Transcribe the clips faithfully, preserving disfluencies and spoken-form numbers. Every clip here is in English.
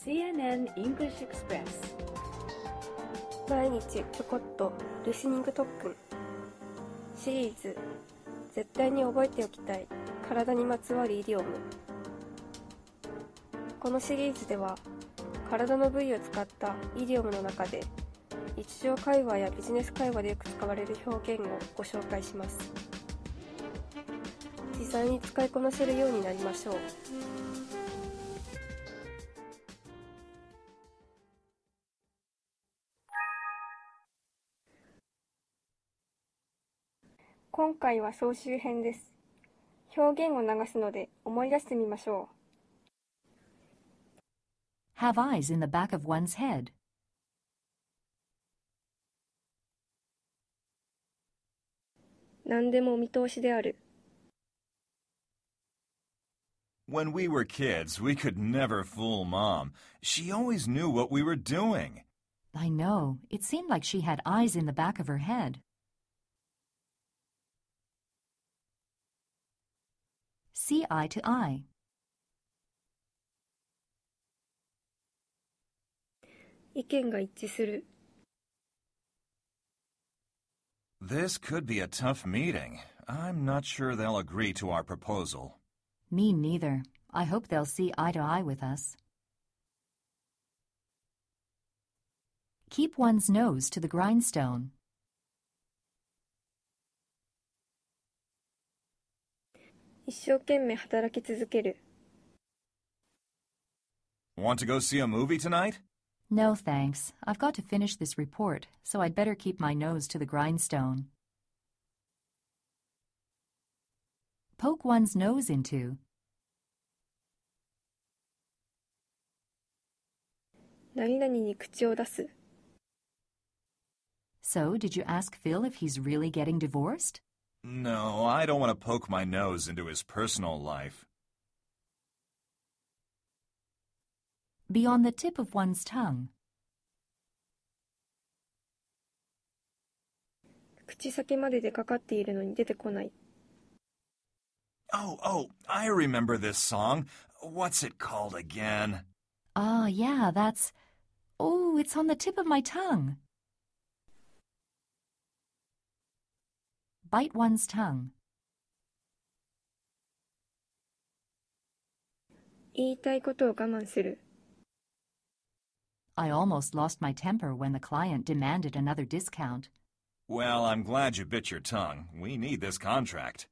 シーエヌエヌ English Express 毎日ちょこっとリスニング特訓シリーズ絶対に覚えておきたい体にまつわるイディオム。このシリーズでは体の部位を使ったイディオムの中で日常会話やビジネス会話でよく使われる表現をご紹介します。実際に使いこなせるようになりましょう。今回は総集編です。表現を流すので思い出してみましょう。Have eyes in the back of one's head. 何でもお見通しである。 When we were kids, we could never fool Mom. She always knew what we were doing. I know. It seemed like she had eyes in the back of her head. See eye to eye. 意見が一致する。 This could be a tough meeting. I'm not sure they'll agree to our proposal. Me neither. I hope they'll see eye to eye with us. Keep one's nose to the grindstone. 一生懸命働き続ける。 Want to go see a movie tonight? No, thanks. I've got to finish this report, so I'd better keep my nose to the grindstone. Poke one's nose into. 何々に口を出す。 So, did you ask Phil if he's really getting divorced? No, I don't want to poke my nose into his personal life. Be on the tip of one's tongue. 口先まででかかっているのに出てこない。 Oh, oh, I remember this song. What's it called again? Ah, yeah, that's... Oh, it's on the tip of my tongue. Bite one's tongue. 言いたいことを我慢する。 I almost lost my temper when the client demanded another discount. Well, I'm glad you bit your tongue. We need this contract.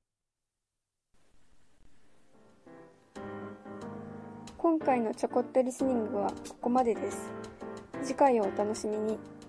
今回のちょこっとリスニングはここまでです。次回をお楽しみに。